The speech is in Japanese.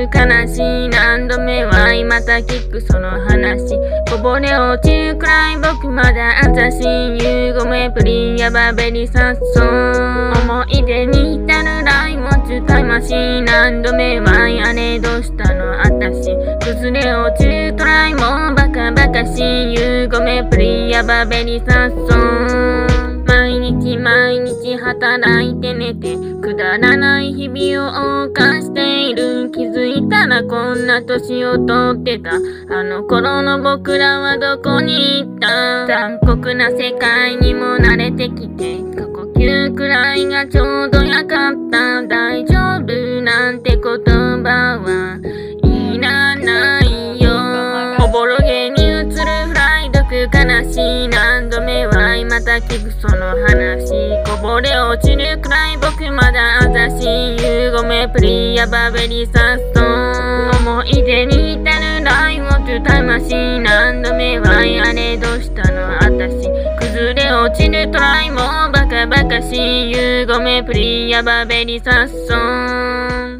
悲しい何度目はまた聞くその話。こぼれ落ちるくらい僕まだあざしい。ごめんプリンやバベリサッソン。思い出に浸るラインを使いまし。何度目はあれどうしたのあたし。崩れ落ちるくらいもバカバカしい。ごめんプリンやバベリサッソン。毎日毎日働いて寝てくだらない日々を謳歌している。気づいたらこんな年を取ってた。あの頃の僕らはどこに行った。残酷な世界にも慣れてきて過呼吸くらいがちょうどやかった。大丈夫なんて言葉はいらないよ。おぼろげに映るフライ毒悲しい何度目はまた聞くその話。こぼれ落ちるくらい僕まだあざしい。ごめんプリやバベリサッソン。思い出に至るラインを歌いまし。何度目はあれどうしたのあたし。崩れ落ちるトライもバカバカしい。ごめんプリやバベリサッソン。